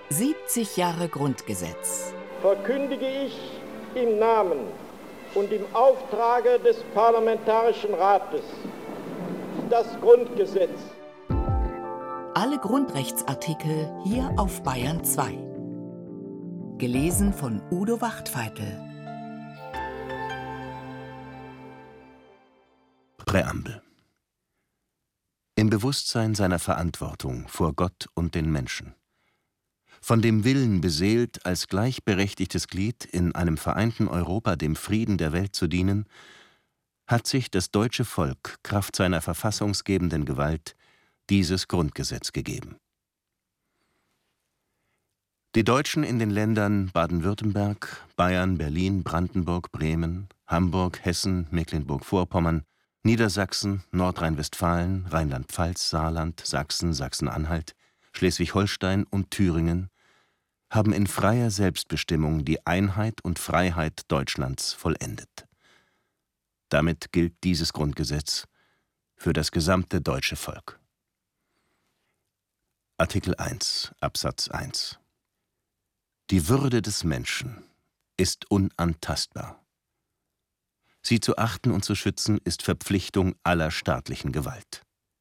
70 Jahre Grundgesetz. Verkündige ich im Namen und im Auftrage des Parlamentarischen Rates das Grundgesetz. Alle Grundrechtsartikel hier auf Bayern 2. Gelesen von Udo Wachtfeitel. Präambel. Im Bewusstsein seiner Verantwortung vor Gott und den Menschen, von dem Willen beseelt, als gleichberechtigtes Glied in einem vereinten Europa dem Frieden der Welt zu dienen, hat sich das deutsche Volk kraft seiner verfassungsgebenden Gewalt dieses Grundgesetz gegeben. Die Deutschen in den Ländern Baden-Württemberg, Bayern, Berlin, Brandenburg, Bremen, Hamburg, Hessen, Mecklenburg-Vorpommern, Niedersachsen, Nordrhein-Westfalen, Rheinland-Pfalz, Saarland, Sachsen, Sachsen-Anhalt, Schleswig-Holstein und Thüringen haben in freier Selbstbestimmung die Einheit und Freiheit Deutschlands vollendet. Damit gilt dieses Grundgesetz für das gesamte deutsche Volk. Artikel 1, Absatz 1. Die Würde des Menschen ist unantastbar. Sie zu achten und zu schützen ist Verpflichtung aller staatlichen Gewalt.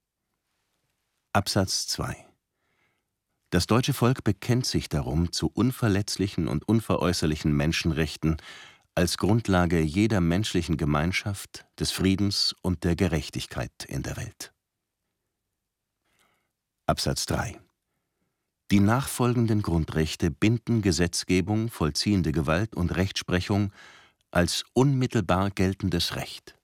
Absatz 2. Das deutsche Volk bekennt sich darum zu unverletzlichen und unveräußerlichen Menschenrechten als Grundlage jeder menschlichen Gemeinschaft, des Friedens und der Gerechtigkeit in der Welt. Absatz 3. Die nachfolgenden Grundrechte binden Gesetzgebung, vollziehende Gewalt und Rechtsprechung als unmittelbar geltendes Recht.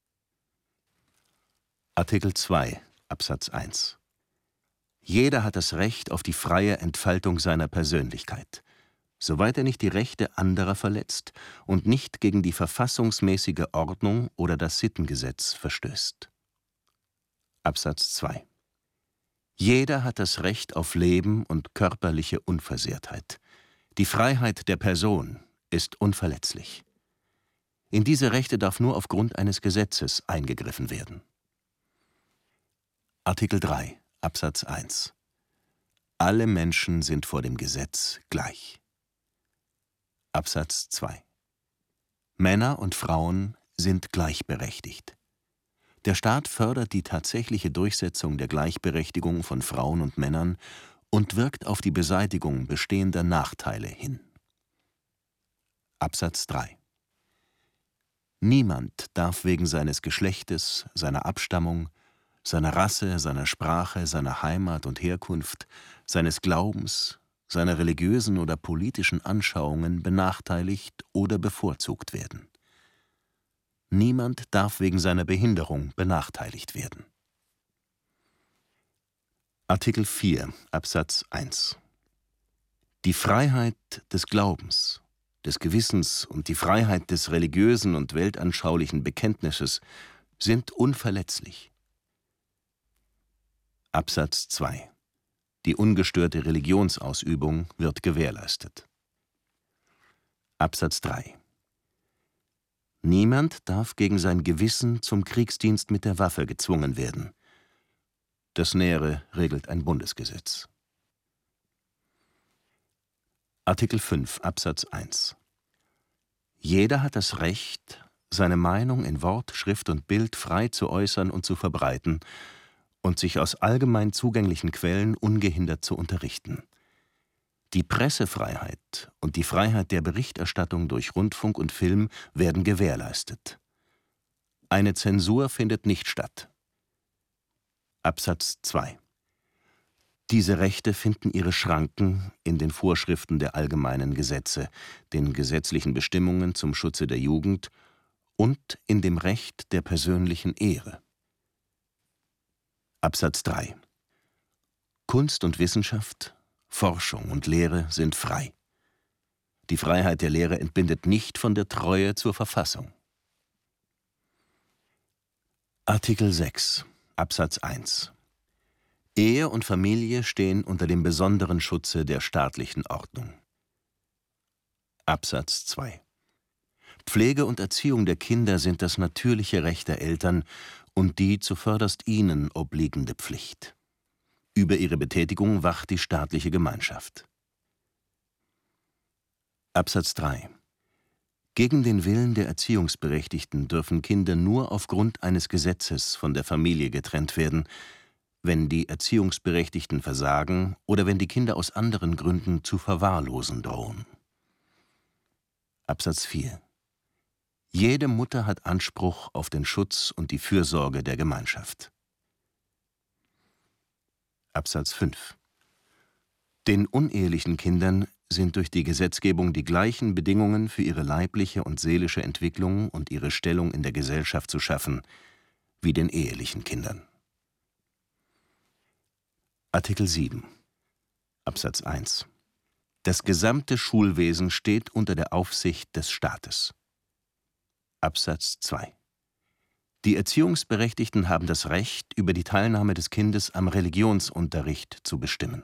Artikel 2, Absatz 1. Jeder hat das Recht auf die freie Entfaltung seiner Persönlichkeit, soweit er nicht die Rechte anderer verletzt und nicht gegen die verfassungsmäßige Ordnung oder das Sittengesetz verstößt. Absatz 2. Jeder hat das Recht auf Leben und körperliche Unversehrtheit. Die Freiheit der Person ist unverletzlich. In diese Rechte darf nur aufgrund eines Gesetzes eingegriffen werden. Artikel 3, Absatz 1. Alle Menschen sind vor dem Gesetz gleich. Absatz 2. Männer und Frauen sind gleichberechtigt. Der Staat fördert die tatsächliche Durchsetzung der Gleichberechtigung von Frauen und Männern und wirkt auf die Beseitigung bestehender Nachteile hin. Absatz 3. Niemand darf wegen seines Geschlechtes, seiner Abstammung, seiner Rasse, seiner Sprache, seiner Heimat und Herkunft, seines Glaubens, seiner religiösen oder politischen Anschauungen benachteiligt oder bevorzugt werden. Niemand darf wegen seiner Behinderung benachteiligt werden. Artikel 4, Absatz 1. Die Freiheit des Glaubens, des Gewissens und die Freiheit des religiösen und weltanschaulichen Bekenntnisses sind unverletzlich. Absatz 2. Die ungestörte Religionsausübung wird gewährleistet. Absatz 3. Niemand darf gegen sein Gewissen zum Kriegsdienst mit der Waffe gezwungen werden. Das Nähere regelt ein Bundesgesetz. Artikel 5, Absatz 1. Jeder hat das Recht, seine Meinung in Wort, Schrift und Bild frei zu äußern und zu verbreiten und sich aus allgemein zugänglichen Quellen ungehindert zu unterrichten. Die Pressefreiheit und die Freiheit der Berichterstattung durch Rundfunk und Film werden gewährleistet. Eine Zensur findet nicht statt. Absatz 2. Diese Rechte finden ihre Schranken in den Vorschriften der allgemeinen Gesetze, den gesetzlichen Bestimmungen zum Schutze der Jugend und in dem Recht der persönlichen Ehre. Absatz 3. Kunst und Wissenschaft, Forschung und Lehre sind frei. Die Freiheit der Lehre entbindet nicht von der Treue zur Verfassung. Artikel 6, Absatz 1. Ehe und Familie stehen unter dem besonderen Schutze der staatlichen Ordnung. Absatz 2. Pflege und Erziehung der Kinder sind das natürliche Recht der Eltern und die zuvörderst ihnen obliegende Pflicht. Über ihre Betätigung wacht die staatliche Gemeinschaft. Absatz 3. Gegen den Willen der Erziehungsberechtigten dürfen Kinder nur aufgrund eines Gesetzes von der Familie getrennt werden, wenn die Erziehungsberechtigten versagen oder wenn die Kinder aus anderen Gründen zu verwahrlosen drohen. Absatz 4. Jede Mutter hat Anspruch auf den Schutz und die Fürsorge der Gemeinschaft. Absatz 5. Den unehelichen Kindern sind durch die Gesetzgebung die gleichen Bedingungen für ihre leibliche und seelische Entwicklung und ihre Stellung in der Gesellschaft zu schaffen, wie den ehelichen Kindern. Artikel 7. Absatz 1. Das gesamte Schulwesen steht unter der Aufsicht des Staates. Absatz 2. Die Erziehungsberechtigten haben das Recht, über die Teilnahme des Kindes am Religionsunterricht zu bestimmen.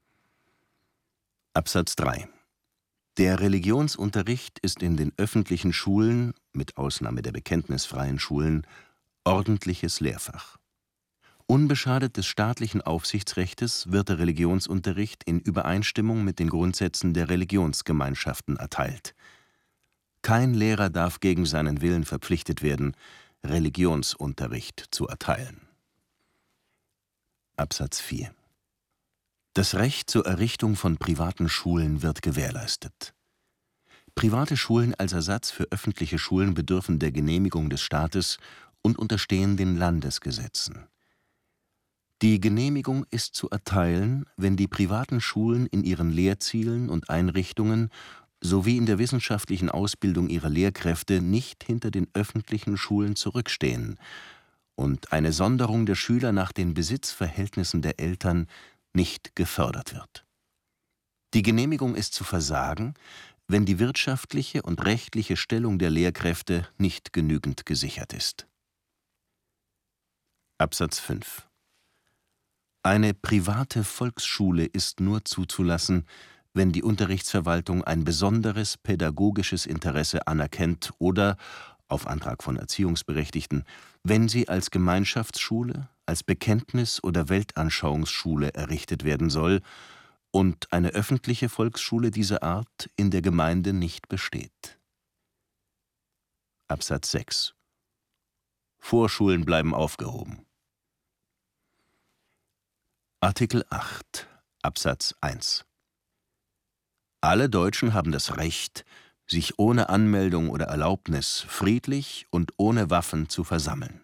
Absatz 3. Der Religionsunterricht ist in den öffentlichen Schulen, mit Ausnahme der bekenntnisfreien Schulen, ordentliches Lehrfach. Unbeschadet des staatlichen Aufsichtsrechtes wird der Religionsunterricht in Übereinstimmung mit den Grundsätzen der Religionsgemeinschaften erteilt. Kein Lehrer darf gegen seinen Willen verpflichtet werden, Religionsunterricht zu erteilen. Absatz 4. Das Recht zur Errichtung von privaten Schulen wird gewährleistet. Private Schulen als Ersatz für öffentliche Schulen bedürfen der Genehmigung des Staates und unterstehen den Landesgesetzen. Die Genehmigung ist zu erteilen, wenn die privaten Schulen in ihren Lehrzielen und Einrichtungen sowie in der wissenschaftlichen Ausbildung ihrer Lehrkräfte nicht hinter den öffentlichen Schulen zurückstehen und eine Sonderung der Schüler nach den Besitzverhältnissen der Eltern nicht gefördert wird. Die Genehmigung ist zu versagen, wenn die wirtschaftliche und rechtliche Stellung der Lehrkräfte nicht genügend gesichert ist. Absatz 5. Eine private Volksschule ist nur zuzulassen, wenn die Unterrichtsverwaltung ein besonderes pädagogisches Interesse anerkennt oder, auf Antrag von Erziehungsberechtigten, wenn sie als Gemeinschaftsschule, als Bekenntnis- oder Weltanschauungsschule errichtet werden soll und eine öffentliche Volksschule dieser Art in der Gemeinde nicht besteht. Absatz 6. Vorschulen bleiben aufgehoben. Artikel 8 Absatz 1. Alle Deutschen haben das Recht, sich ohne Anmeldung oder Erlaubnis friedlich und ohne Waffen zu versammeln.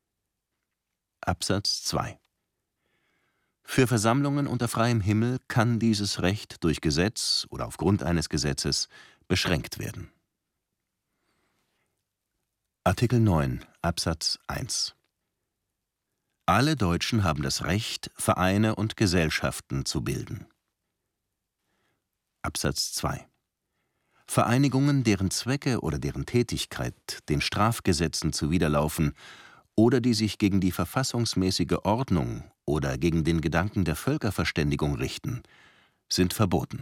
Absatz 2. Für Versammlungen unter freiem Himmel kann dieses Recht durch Gesetz oder aufgrund eines Gesetzes beschränkt werden. Artikel 9 Absatz 1. Alle Deutschen haben das Recht, Vereine und Gesellschaften zu bilden. Absatz 2. Vereinigungen, deren Zwecke oder deren Tätigkeit den Strafgesetzen zuwiderlaufen oder die sich gegen die verfassungsmäßige Ordnung oder gegen den Gedanken der Völkerverständigung richten, sind verboten.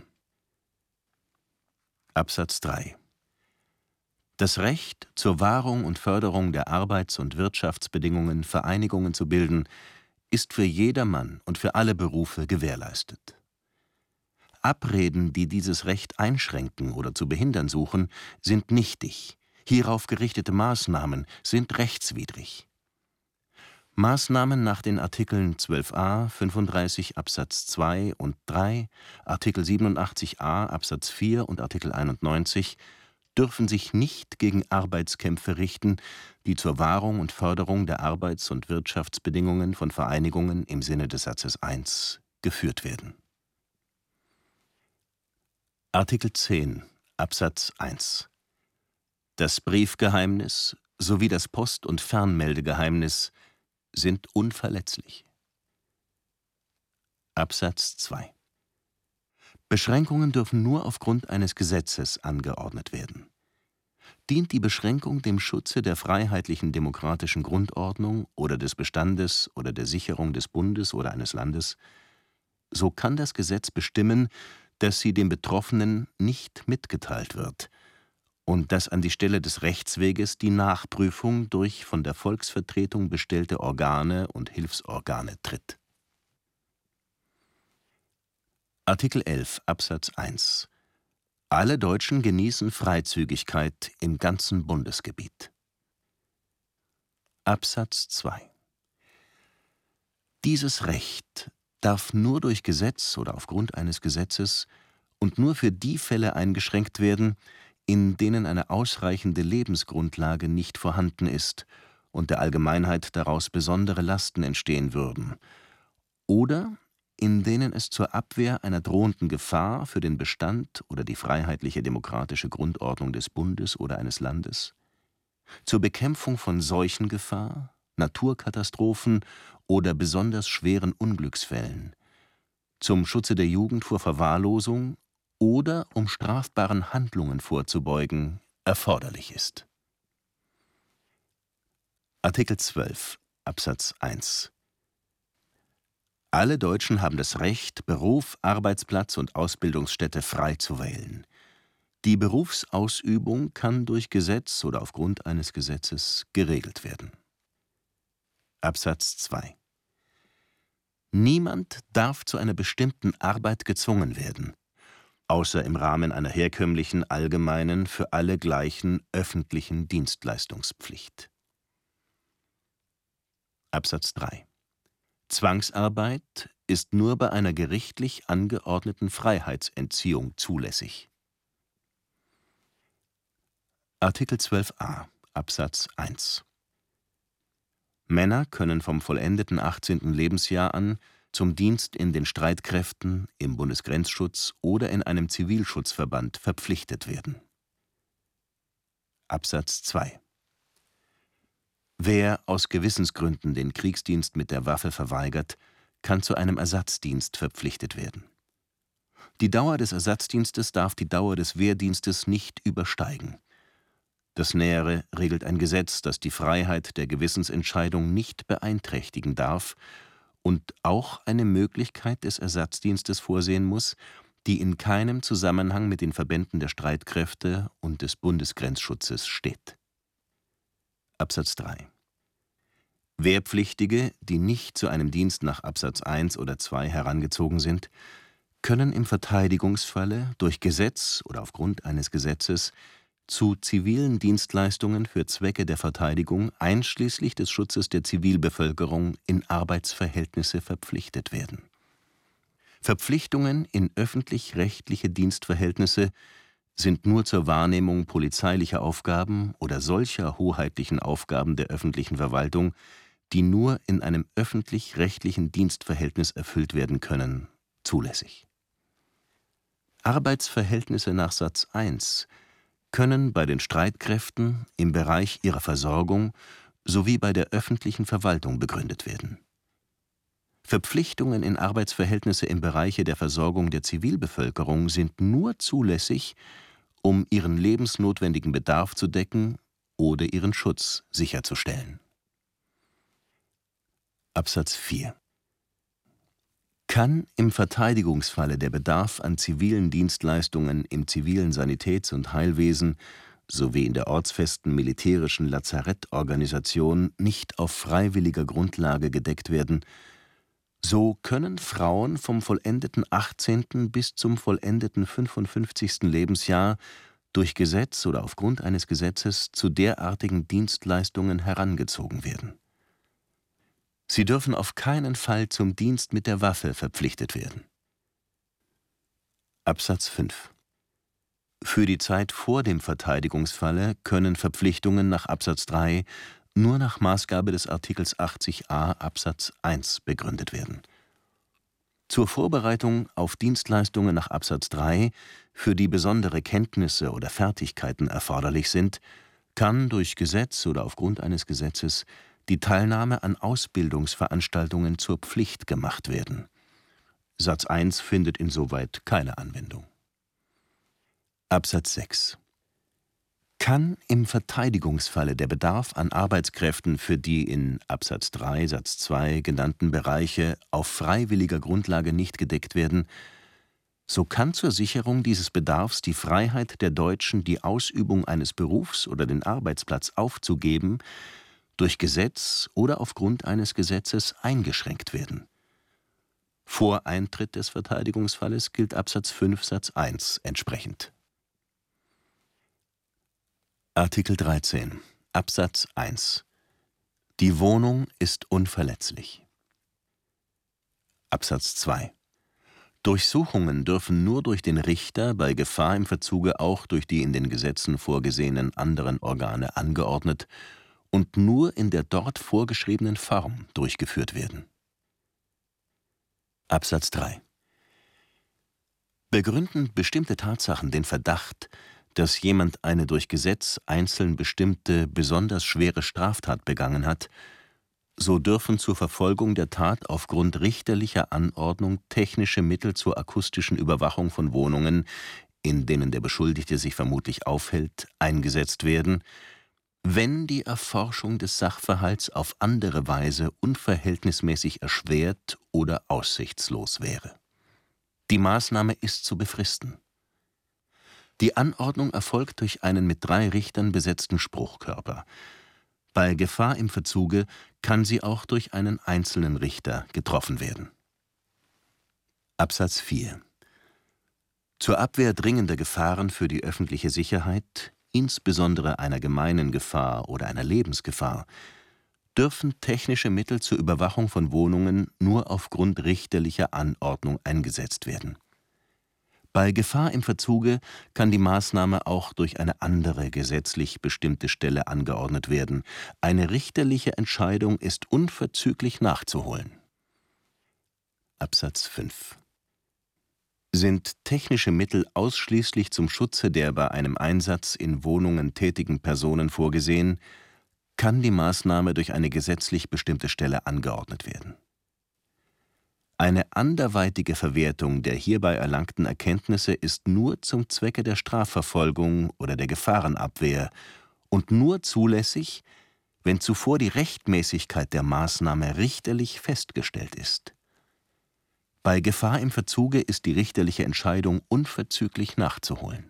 Absatz 3. Das Recht zur Wahrung und Förderung der Arbeits- und Wirtschaftsbedingungen, Vereinigungen zu bilden, ist für jedermann und für alle Berufe gewährleistet. Abreden, die dieses Recht einschränken oder zu behindern suchen, sind nichtig. Hierauf gerichtete Maßnahmen sind rechtswidrig. Maßnahmen nach den Artikeln 12a, 35 Absatz 2 und 3, Artikel 87a Absatz 4 und Artikel 91 dürfen sich nicht gegen Arbeitskämpfe richten, die zur Wahrung und Förderung der Arbeits- und Wirtschaftsbedingungen von Vereinigungen im Sinne des Satzes 1 geführt werden. Artikel 10 Absatz 1. Das Briefgeheimnis sowie das Post- und Fernmeldegeheimnis sind unverletzlich. Absatz 2. Beschränkungen dürfen nur aufgrund eines Gesetzes angeordnet werden. Dient die Beschränkung dem Schutze der freiheitlichen demokratischen Grundordnung oder des Bestandes oder der Sicherung des Bundes oder eines Landes, so kann das Gesetz bestimmen, dass sie dem Betroffenen nicht mitgeteilt wird und dass an die Stelle des Rechtsweges die Nachprüfung durch von der Volksvertretung bestellte Organe und Hilfsorgane tritt. Artikel 11 Absatz 1. Alle Deutschen genießen Freizügigkeit im ganzen Bundesgebiet. Absatz 2. Dieses Recht darf nur durch Gesetz oder aufgrund eines Gesetzes und nur für die Fälle eingeschränkt werden, in denen eine ausreichende Lebensgrundlage nicht vorhanden ist und der Allgemeinheit daraus besondere Lasten entstehen würden, oder in denen es zur Abwehr einer drohenden Gefahr für den Bestand oder die freiheitliche demokratische Grundordnung des Bundes oder eines Landes, zur Bekämpfung von Seuchengefahr, Naturkatastrophen oder besonders schweren Unglücksfällen, zum Schutze der Jugend vor Verwahrlosung oder um strafbaren Handlungen vorzubeugen, erforderlich ist. Artikel 12 Absatz 1. Alle Deutschen haben das Recht, Beruf, Arbeitsplatz und Ausbildungsstätte frei zu wählen. Die Berufsausübung kann durch Gesetz oder aufgrund eines Gesetzes geregelt werden. Absatz 2. Niemand darf zu einer bestimmten Arbeit gezwungen werden, außer im Rahmen einer herkömmlichen, allgemeinen, für alle gleichen öffentlichen Dienstleistungspflicht. Absatz 3. Zwangsarbeit ist nur bei einer gerichtlich angeordneten Freiheitsentziehung zulässig. Artikel 12a Absatz 1. Männer können vom vollendeten 18. Lebensjahr an zum Dienst in den Streitkräften, im Bundesgrenzschutz oder in einem Zivilschutzverband verpflichtet werden. Absatz 2. Wer aus Gewissensgründen den Kriegsdienst mit der Waffe verweigert, kann zu einem Ersatzdienst verpflichtet werden. Die Dauer des Ersatzdienstes darf die Dauer des Wehrdienstes nicht übersteigen. Das Nähere regelt ein Gesetz, das die Freiheit der Gewissensentscheidung nicht beeinträchtigen darf und auch eine Möglichkeit des Ersatzdienstes vorsehen muss, die in keinem Zusammenhang mit den Verbänden der Streitkräfte und des Bundesgrenzschutzes steht. Absatz 3. Wehrpflichtige, die nicht zu einem Dienst nach Absatz 1 oder 2 herangezogen sind, können im Verteidigungsfalle durch Gesetz oder aufgrund eines Gesetzes zu zivilen Dienstleistungen für Zwecke der Verteidigung einschließlich des Schutzes der Zivilbevölkerung in Arbeitsverhältnisse verpflichtet werden. Verpflichtungen in öffentlich-rechtliche Dienstverhältnisse sind nur zur Wahrnehmung polizeilicher Aufgaben oder solcher hoheitlichen Aufgaben der öffentlichen Verwaltung, die nur in einem öffentlich-rechtlichen Dienstverhältnis erfüllt werden können, zulässig. Arbeitsverhältnisse nach Satz 1 können bei den Streitkräften im Bereich ihrer Versorgung sowie bei der öffentlichen Verwaltung begründet werden. Verpflichtungen in Arbeitsverhältnisse im Bereiche der Versorgung der Zivilbevölkerung sind nur zulässig, um ihren lebensnotwendigen Bedarf zu decken oder ihren Schutz sicherzustellen. Absatz 4. Kann im Verteidigungsfalle der Bedarf an zivilen Dienstleistungen im zivilen Sanitäts- und Heilwesen sowie in der ortsfesten militärischen Lazarettorganisation nicht auf freiwilliger Grundlage gedeckt werden, so können Frauen vom vollendeten 18. bis zum vollendeten 55. Lebensjahr durch Gesetz oder aufgrund eines Gesetzes zu derartigen Dienstleistungen herangezogen werden. Sie dürfen auf keinen Fall zum Dienst mit der Waffe verpflichtet werden. Absatz 5. Für die Zeit vor dem Verteidigungsfalle können Verpflichtungen nach Absatz 3 nur nach Maßgabe des Artikels 80a Absatz 1 begründet werden. Zur Vorbereitung auf Dienstleistungen nach Absatz 3, für die besondere Kenntnisse oder Fertigkeiten erforderlich sind, kann durch Gesetz oder aufgrund eines Gesetzes die Teilnahme an Ausbildungsveranstaltungen zur Pflicht gemacht werden. Satz 1 findet insoweit keine Anwendung. Absatz 6. Kann im Verteidigungsfalle der Bedarf an Arbeitskräften für die in Absatz 3 Satz 2 genannten Bereiche auf freiwilliger Grundlage nicht gedeckt werden, so kann zur Sicherung dieses Bedarfs die Freiheit der Deutschen, die Ausübung eines Berufs oder den Arbeitsplatz aufzugeben, durch Gesetz oder aufgrund eines Gesetzes eingeschränkt werden. Vor Eintritt des Verteidigungsfalles gilt Absatz 5 Satz 1 entsprechend. Artikel 13 Absatz 1 Die Wohnung ist unverletzlich. Absatz 2 Durchsuchungen dürfen nur durch den Richter, bei Gefahr im Verzuge auch durch die in den Gesetzen vorgesehenen anderen Organe angeordnet und nur in der dort vorgeschriebenen Form durchgeführt werden. Absatz 3 Begründen bestimmte Tatsachen den Verdacht, dass jemand eine durch Gesetz einzeln bestimmte, besonders schwere Straftat begangen hat, so dürfen zur Verfolgung der Tat aufgrund richterlicher Anordnung technische Mittel zur akustischen Überwachung von Wohnungen, in denen der Beschuldigte sich vermutlich aufhält, eingesetzt werden, wenn die Erforschung des Sachverhalts auf andere Weise unverhältnismäßig erschwert oder aussichtslos wäre. Die Maßnahme ist zu befristen. Die Anordnung erfolgt durch einen mit 3 Richtern besetzten Spruchkörper. Bei Gefahr im Verzuge kann sie auch durch einen einzelnen Richter getroffen werden. Absatz 4 Zur Abwehr dringender Gefahren für die öffentliche Sicherheit, insbesondere einer gemeinen Gefahr oder einer Lebensgefahr, dürfen technische Mittel zur Überwachung von Wohnungen nur aufgrund richterlicher Anordnung eingesetzt werden. Bei Gefahr im Verzuge kann die Maßnahme auch durch eine andere gesetzlich bestimmte Stelle angeordnet werden. Eine richterliche Entscheidung ist unverzüglich nachzuholen. Absatz 5 Sind technische Mittel ausschließlich zum Schutze der bei einem Einsatz in Wohnungen tätigen Personen vorgesehen, kann die Maßnahme durch eine gesetzlich bestimmte Stelle angeordnet werden. Eine anderweitige Verwertung der hierbei erlangten Erkenntnisse ist nur zum Zwecke der Strafverfolgung oder der Gefahrenabwehr und nur zulässig, wenn zuvor die Rechtmäßigkeit der Maßnahme richterlich festgestellt ist. Bei Gefahr im Verzuge ist die richterliche Entscheidung unverzüglich nachzuholen.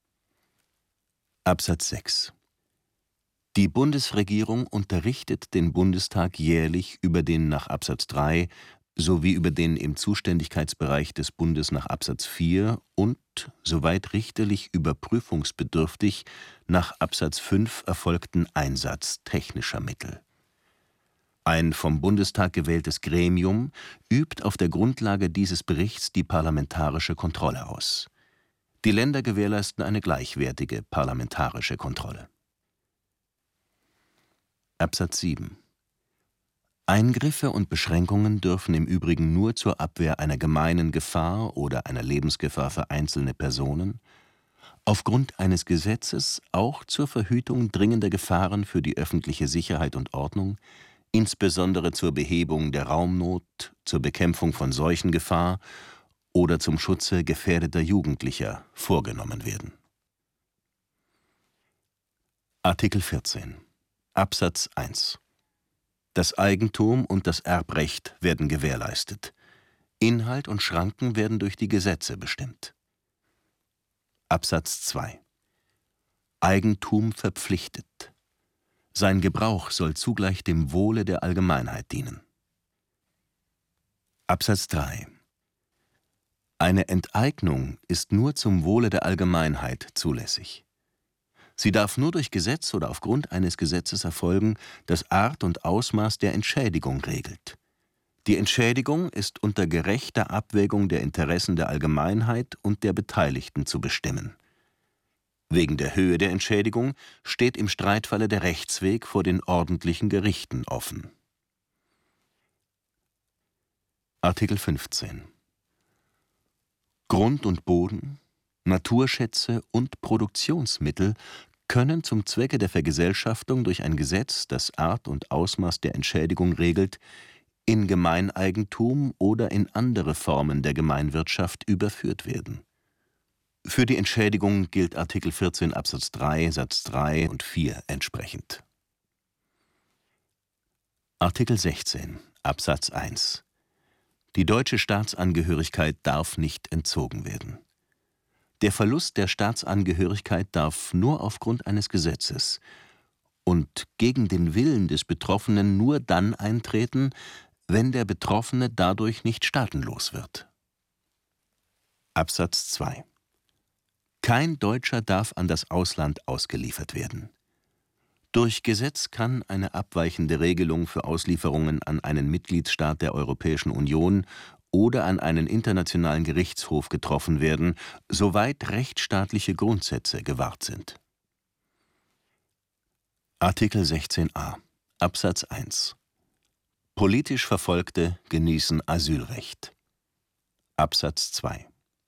Absatz 6 Die Bundesregierung unterrichtet den Bundestag jährlich über den nach Absatz 3 sowie über den im Zuständigkeitsbereich des Bundes nach Absatz 4 und, soweit richterlich überprüfungsbedürftig, nach Absatz 5 erfolgten Einsatz technischer Mittel. Ein vom Bundestag gewähltes Gremium übt auf der Grundlage dieses Berichts die parlamentarische Kontrolle aus. Die Länder gewährleisten eine gleichwertige parlamentarische Kontrolle. Absatz 7 Eingriffe und Beschränkungen dürfen im Übrigen nur zur Abwehr einer gemeinen Gefahr oder einer Lebensgefahr für einzelne Personen, aufgrund eines Gesetzes auch zur Verhütung dringender Gefahren für die öffentliche Sicherheit und Ordnung, insbesondere zur Behebung der Raumnot, zur Bekämpfung von Seuchengefahr oder zum Schutze gefährdeter Jugendlicher vorgenommen werden. Artikel 14 Absatz 1 Das Eigentum und das Erbrecht werden gewährleistet. Inhalt und Schranken werden durch die Gesetze bestimmt. Absatz 2 Eigentum verpflichtet. Sein Gebrauch soll zugleich dem Wohle der Allgemeinheit dienen. Absatz 3 Eine Enteignung ist nur zum Wohle der Allgemeinheit zulässig. Sie darf nur durch Gesetz oder aufgrund eines Gesetzes erfolgen, das Art und Ausmaß der Entschädigung regelt. Die Entschädigung ist unter gerechter Abwägung der Interessen der Allgemeinheit und der Beteiligten zu bestimmen. Wegen der Höhe der Entschädigung steht im Streitfalle der Rechtsweg vor den ordentlichen Gerichten offen. Artikel 15 Grund und Boden, Naturschätze und Produktionsmittel können zum Zwecke der Vergesellschaftung durch ein Gesetz, das Art und Ausmaß der Entschädigung regelt, in Gemeineigentum oder in andere Formen der Gemeinwirtschaft überführt werden. Für die Entschädigung gilt Artikel 14 Absatz 3 Satz 3 und 4 entsprechend. Artikel 16 Absatz 1 Die deutsche Staatsangehörigkeit darf nicht entzogen werden. Der Verlust der Staatsangehörigkeit darf nur aufgrund eines Gesetzes und gegen den Willen des Betroffenen nur dann eintreten, wenn der Betroffene dadurch nicht staatenlos wird. Absatz 2 Kein Deutscher darf an das Ausland ausgeliefert werden. Durch Gesetz kann eine abweichende Regelung für Auslieferungen an einen Mitgliedstaat der Europäischen Union oder an einen internationalen Gerichtshof getroffen werden, soweit rechtsstaatliche Grundsätze gewahrt sind. Artikel 16a Absatz 1 Politisch Verfolgte genießen Asylrecht. Absatz 2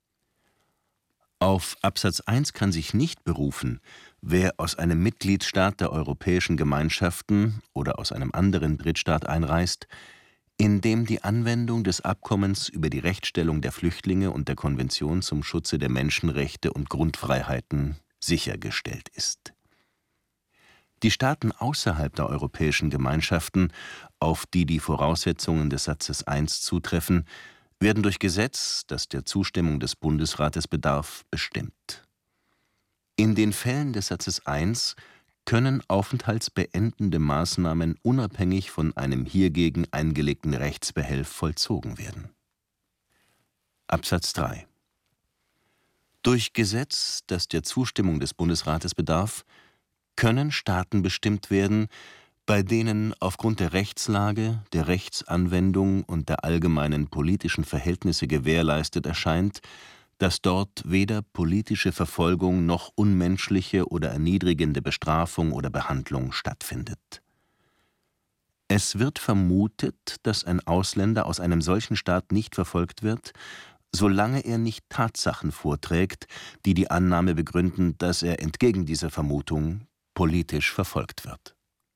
Auf Absatz 1 kann sich nicht berufen, wer aus einem Mitgliedstaat der Europäischen Gemeinschaften oder aus einem anderen Drittstaat einreist, in dem die Anwendung des Abkommens über die Rechtsstellung der Flüchtlinge und der Konvention zum Schutze der Menschenrechte und Grundfreiheiten sichergestellt ist. Die Staaten außerhalb der Europäischen Gemeinschaften, auf die die Voraussetzungen des Satzes 1 zutreffen, werden durch Gesetz, das der Zustimmung des Bundesrates bedarf, bestimmt. In den Fällen des Satzes 1 können aufenthaltsbeendende Maßnahmen unabhängig von einem hiergegen eingelegten Rechtsbehelf vollzogen werden. Absatz 3 Durch Gesetz, das der Zustimmung des Bundesrates bedarf, können Staaten bestimmt werden, bei denen aufgrund der Rechtslage, der Rechtsanwendung und der allgemeinen politischen Verhältnisse gewährleistet erscheint, dass dort weder politische Verfolgung noch unmenschliche oder erniedrigende Bestrafung oder Behandlung stattfindet. Es wird vermutet, dass ein Ausländer aus einem solchen Staat nicht verfolgt wird, solange er nicht Tatsachen vorträgt, die die Annahme begründen, dass er entgegen dieser Vermutung politisch verfolgt wird.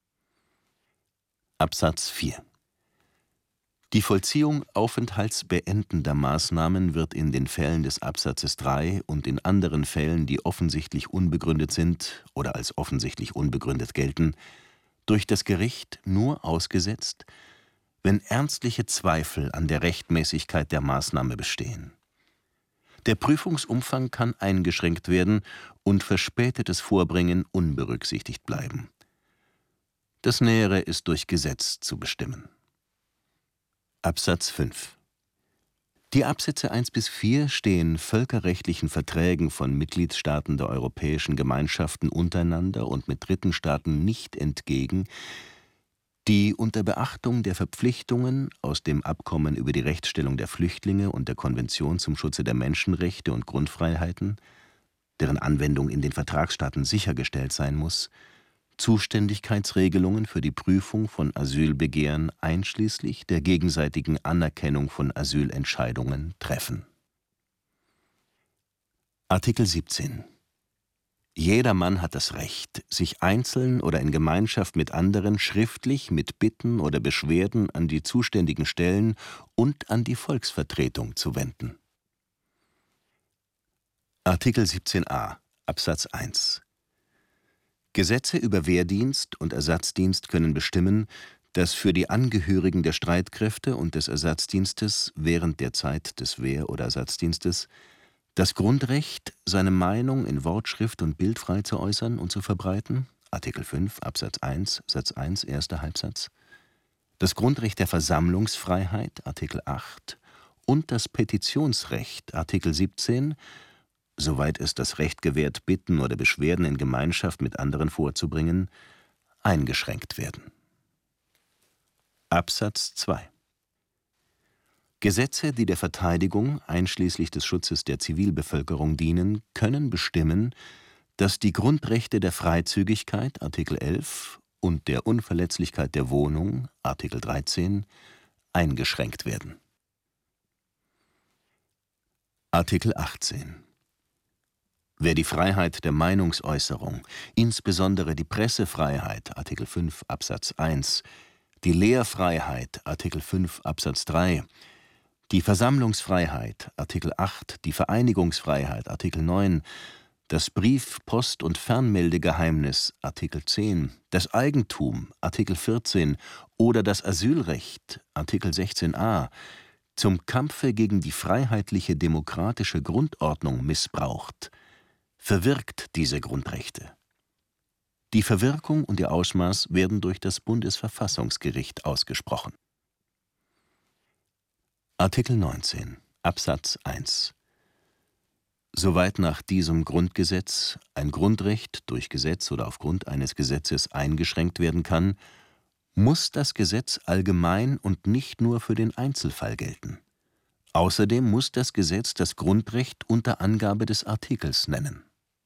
Absatz 4 Die Vollziehung aufenthaltsbeendender Maßnahmen wird in den Fällen des Absatzes 3 und in anderen Fällen, die offensichtlich unbegründet sind oder als offensichtlich unbegründet gelten, durch das Gericht nur ausgesetzt, wenn ernstliche Zweifel an der Rechtmäßigkeit der Maßnahme bestehen. Der Prüfungsumfang kann eingeschränkt werden und verspätetes Vorbringen unberücksichtigt bleiben. Das Nähere ist durch Gesetz zu bestimmen. Absatz 5 Die Absätze 1 bis 4 stehen völkerrechtlichen Verträgen von Mitgliedstaaten der Europäischen Gemeinschaften untereinander und mit dritten Staaten nicht entgegen, die unter Beachtung der Verpflichtungen aus dem Abkommen über die Rechtsstellung der Flüchtlinge und der Konvention zum Schutze der Menschenrechte und Grundfreiheiten, deren Anwendung in den Vertragsstaaten sichergestellt sein muss, Zuständigkeitsregelungen für die Prüfung von Asylbegehren einschließlich der gegenseitigen Anerkennung von Asylentscheidungen treffen. Artikel 17 Jedermann hat das Recht, sich einzeln oder in Gemeinschaft mit anderen schriftlich mit Bitten oder Beschwerden an die zuständigen Stellen und an die Volksvertretung zu wenden. Artikel 17a Absatz 1 Gesetze über Wehrdienst und Ersatzdienst können bestimmen, dass für die Angehörigen der Streitkräfte und des Ersatzdienstes während der Zeit des Wehr- oder Ersatzdienstes das Grundrecht, seine Meinung in Wort, Schrift und Bild frei zu äußern und zu verbreiten, Artikel 5 Absatz 1 Satz 1 erster Halbsatz, das Grundrecht der Versammlungsfreiheit, Artikel 8, und das Petitionsrecht, Artikel 17, soweit es das Recht gewährt, Bitten oder Beschwerden in Gemeinschaft mit anderen vorzubringen, eingeschränkt werden. Absatz 2 Gesetze, die der Verteidigung einschließlich des Schutzes der Zivilbevölkerung dienen, können bestimmen, dass die Grundrechte der Freizügigkeit, Artikel 11, und der Unverletzlichkeit der Wohnung, Artikel 13, eingeschränkt werden. Artikel 18 Wer die Freiheit der Meinungsäußerung, insbesondere die Pressefreiheit, Artikel 5 Absatz 1, die Lehrfreiheit, Artikel 5 Absatz 3, die Versammlungsfreiheit, Artikel 8, die Vereinigungsfreiheit, Artikel 9, das Brief-, Post- und Fernmeldegeheimnis, Artikel 10, das Eigentum, Artikel 14 oder das Asylrecht, Artikel 16a, zum Kampfe gegen die freiheitliche demokratische Grundordnung missbraucht, verwirkt diese Grundrechte. Die Verwirkung und ihr Ausmaß werden durch das Bundesverfassungsgericht ausgesprochen. Artikel 19 Absatz 1 Soweit nach diesem Grundgesetz ein Grundrecht durch Gesetz oder aufgrund eines Gesetzes eingeschränkt werden kann, muss das Gesetz allgemein und nicht nur für den Einzelfall gelten. Außerdem muss das Gesetz das Grundrecht unter Angabe des Artikels nennen.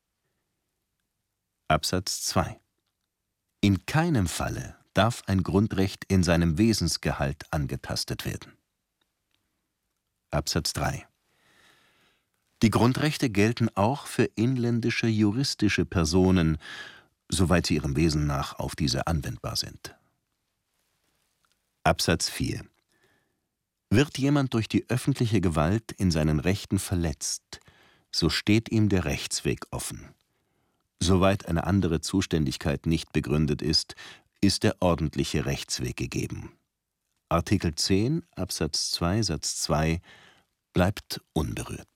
Absatz 2. In keinem Falle darf ein Grundrecht in seinem Wesensgehalt angetastet werden. Absatz 3. Die Grundrechte gelten auch für inländische juristische Personen, soweit sie ihrem Wesen nach auf diese anwendbar sind. Absatz 4. Wird jemand durch die öffentliche Gewalt in seinen Rechten verletzt, so steht ihm der Rechtsweg offen. Soweit eine andere Zuständigkeit nicht begründet ist, ist der ordentliche Rechtsweg gegeben. Artikel 10 Absatz 2 Satz 2 bleibt unberührt.